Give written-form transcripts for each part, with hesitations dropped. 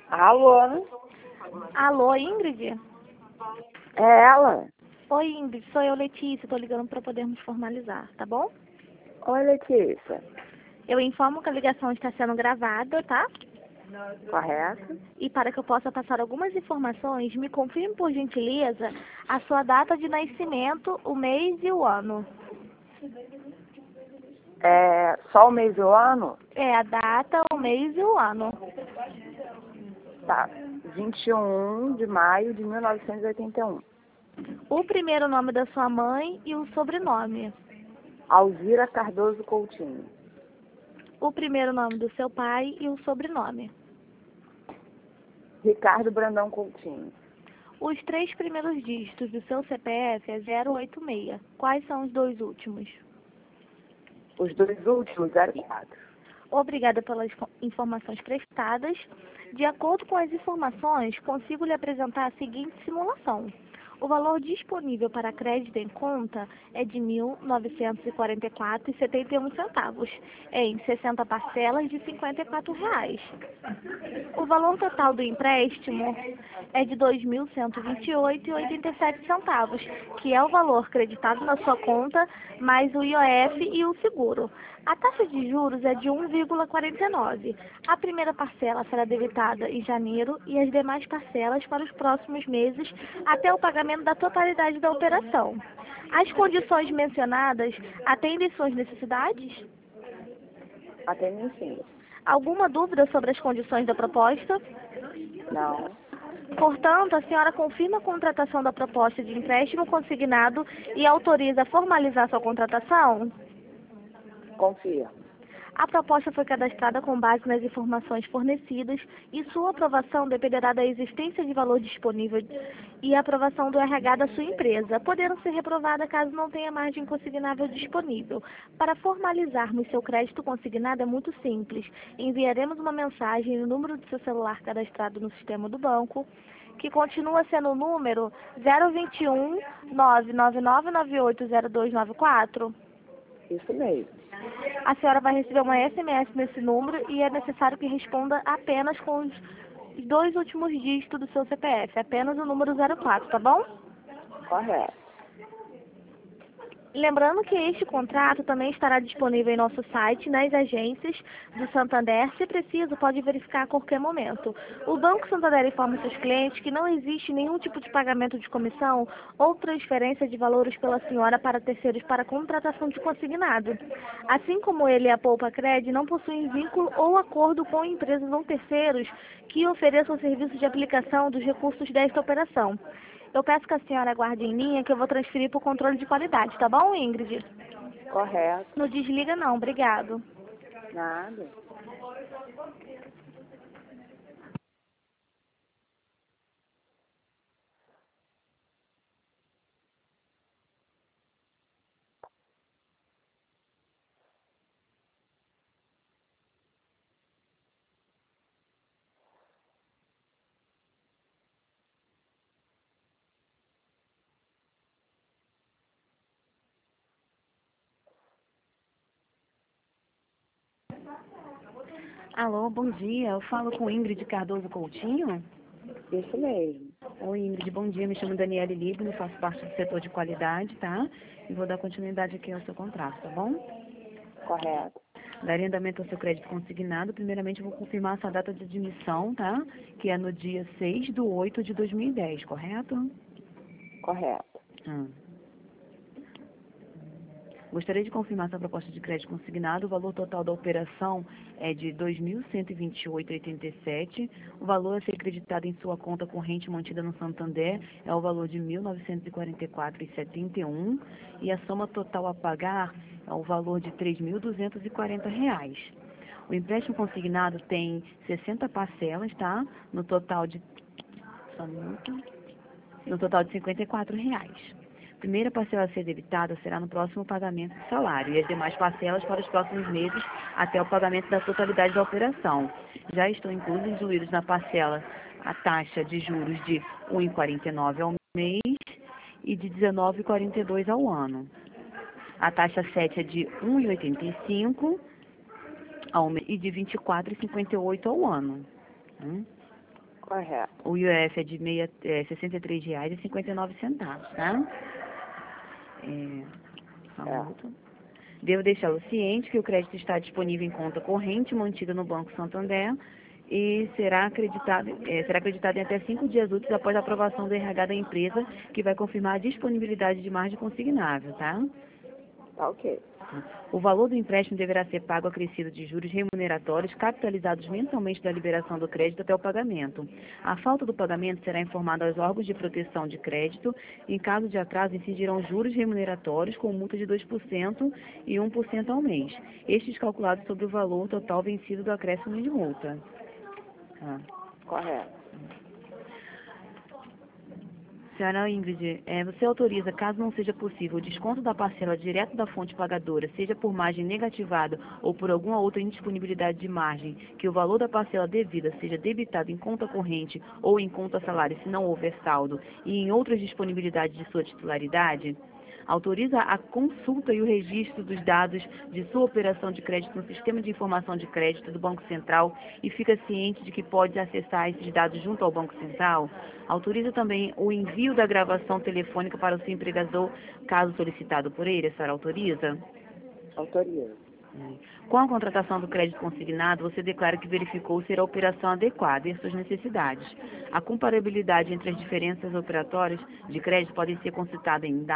Alô, né? Alô, Ingrid? É ela? Oi, Ingrid, sou eu, Letícia, tô ligando para podermos formalizar, tá bom? Oi, Letícia. Eu informo que a ligação está sendo gravada, tá? Correto? E para que eu possa passar algumas informações, me confirme, por gentileza, a sua data de nascimento, o mês e o ano. É só o mês do ano? É a data, o mês e o ano. Tá. 21 de maio de 1981. O primeiro nome da sua mãe e o sobrenome. Alzira Cardoso Coutinho. O primeiro nome do seu pai e o sobrenome. Ricardo Brandão Coutinho. Os 3 primeiros dígitos do seu CPF é 086. Quais são os 2 últimos? Os 2 últimos, 04. Obrigada pelas informações prestadas. De acordo com as informações, consigo lhe apresentar a seguinte simulação. O valor disponível para crédito em conta é de R$ 1.944,71, em 60 parcelas de R$ 54. O valor total do empréstimo é de R$ 2.128,87, que é o valor creditado na sua conta, mais o IOF e o seguro. A taxa de juros é de 1,49. A primeira parcela será debitada em janeiro e as demais parcelas para os próximos meses até o pagamento da totalidade da operação. As condições mencionadas atendem suas necessidades? Atende sim. Alguma dúvida sobre as condições da proposta? Não. Portanto, a senhora confirma a contratação da proposta de empréstimo consignado e autoriza a formalizar sua contratação? Confia. A proposta foi cadastrada com base nas informações fornecidas e sua aprovação dependerá da existência de valor disponível e a aprovação do RH da sua empresa, podendo ser reprovada caso não tenha margem consignável disponível. Para formalizarmos seu crédito consignado é muito simples. Enviaremos uma mensagem no número do seu celular cadastrado no sistema do banco, que continua sendo o número 021 999980294. Isso mesmo. A senhora vai receber uma SMS nesse número e é necessário que responda apenas com os 2 últimos dígitos do seu CPF, apenas o número 04, tá bom? Correto. Lembrando que este contrato também estará disponível em nosso site, nas agências do Santander. Se preciso, pode verificar a qualquer momento. O Banco Santander informa seus clientes que não existe nenhum tipo de pagamento de comissão ou transferência de valores pela senhora para terceiros para contratação de consignado. Assim como ele e a Poupa Cred não possuem vínculo ou acordo com empresas ou terceiros que ofereçam serviço de aplicação dos recursos desta operação. Eu peço que a senhora aguarde em linha que eu vou transferir para o controle de qualidade, tá bom, Ingrid? Correto. Não desliga não, obrigado. Nada. Alô, bom dia. Eu falo com Ingrid Cardoso Coutinho. Isso mesmo. Oi, Ingrid, bom dia. Me chamo Daniele Libno, faço parte do setor de qualidade, tá? E vou dar continuidade aqui ao seu contrato, tá bom? Correto. Daria andamento ao seu crédito consignado. Primeiramente, eu vou confirmar essa data de admissão, tá? Que é no dia 6/8/2010, correto? Correto. Hum. Gostaria de confirmar essa proposta de crédito consignado. O valor total da operação é de R$ 2.128,87. O valor a ser acreditado em sua conta corrente mantida no Santander é o valor de R$ 1.944,71. E a soma total a pagar é o valor de R$ 3.240. O empréstimo consignado tem 60 parcelas, tá? No total de... Só um minuto. No total de R$ 54. Primeira parcela a ser debitada será no próximo pagamento do salário e as demais parcelas para os próximos meses até o pagamento da totalidade da operação. Já estão incluídos na parcela a taxa de juros de R$ 1,49 ao mês e de R$ 19,42 ao ano. A taxa 7 é de R$ 1,85 ao mês e de R$ 24,58 ao ano. Correto. O IOF é de R$ 63,59, tá? Só um minuto. Devo deixá-lo ciente que o crédito está disponível em conta corrente mantida no Banco Santander e será acreditado em até 5 dias úteis após a aprovação do RH da empresa, que vai confirmar a disponibilidade de margem consignável, tá? Tá ok. O valor do empréstimo deverá ser pago acrescido de juros remuneratórios capitalizados mensalmente da liberação do crédito até o pagamento. A falta do pagamento será informada aos órgãos de proteção de crédito. Em caso de atraso, incidirão juros remuneratórios com multa de 2% e 1% ao mês. Estes calculados sobre o valor total vencido do acréscimo de multa. Correto. Senhora Ingrid, você autoriza, caso não seja possível, o desconto da parcela direto da fonte pagadora, seja por margem negativada ou por alguma outra indisponibilidade de margem, que o valor da parcela devida seja debitado em conta corrente ou em conta salário, se não houver saldo, e em outras disponibilidades de sua titularidade? Autoriza a consulta e o registro dos dados de sua operação de crédito no Sistema de Informação de Crédito do Banco Central e fica ciente de que pode acessar esses dados junto ao Banco Central? Autoriza também o envio da gravação telefônica para o seu empregador, caso solicitado por ele. A senhora autoriza? Autorizo. Com a contratação do crédito consignado, você declara que verificou ser a operação adequada e as suas necessidades. A comparabilidade entre as diferenças operatórias de crédito podem ser consultadas em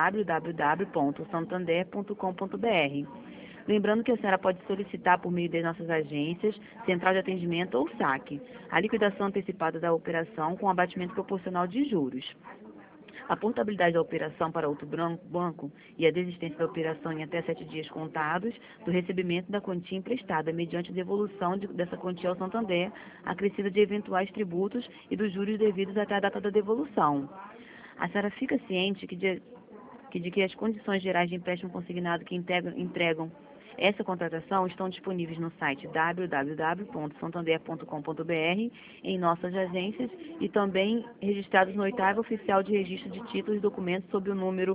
www.santander.com.br. Lembrando que a senhora pode solicitar por meio das nossas agências, central de atendimento ou saque, a liquidação antecipada da operação com abatimento proporcional de juros. A portabilidade da operação para outro banco e a desistência da operação em até 7 dias contados do recebimento da quantia emprestada, mediante devolução dessa quantia ao Santander, acrescida de eventuais tributos e dos juros devidos até a data da devolução. A senhora fica ciente de que as condições gerais de empréstimo consignado que entregam essa contratação estão disponíveis no site www.santander.com.br, em nossas agências e também registrados no 8º Oficial de Registro de Títulos e Documentos sob o número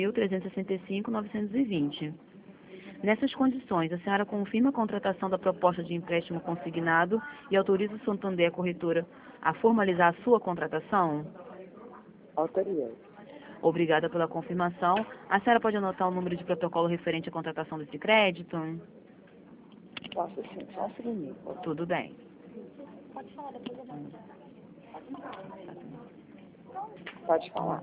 1365-920. Nessas condições, a senhora confirma a contratação da proposta de empréstimo consignado e autoriza o Santander Corretora a formalizar a sua contratação? Autorizo. Obrigada pela confirmação. A senhora pode anotar o número de protocolo referente à contratação desse crédito? Posso sim, só um segundinho. Tudo bem. Pode falar.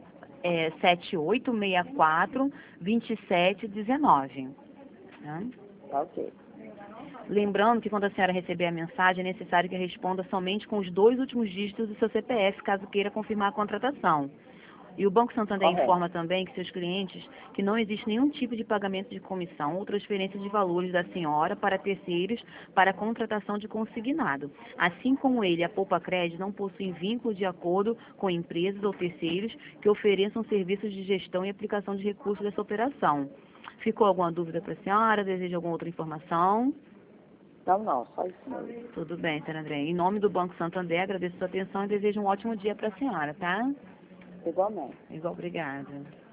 7864-2719. Tá ok. Lembrando que quando a senhora receber a mensagem, é necessário que responda somente com os 2 últimos dígitos do seu CPF, caso queira confirmar a contratação. E o Banco Santander informa também que seus clientes que não existe nenhum tipo de pagamento de comissão ou transferência de valores da senhora para terceiros para a contratação de consignado. Assim como ele, a Poupa Crédito não possui vínculo de acordo com empresas ou terceiros que ofereçam serviços de gestão e aplicação de recursos dessa operação. Ficou alguma dúvida para a senhora? Deseja alguma outra informação? Não, só isso mesmo. Tudo bem, senhora André. Em nome do Banco Santander, agradeço a sua atenção e desejo um ótimo dia para a senhora, tá? Igualmente. Obrigada.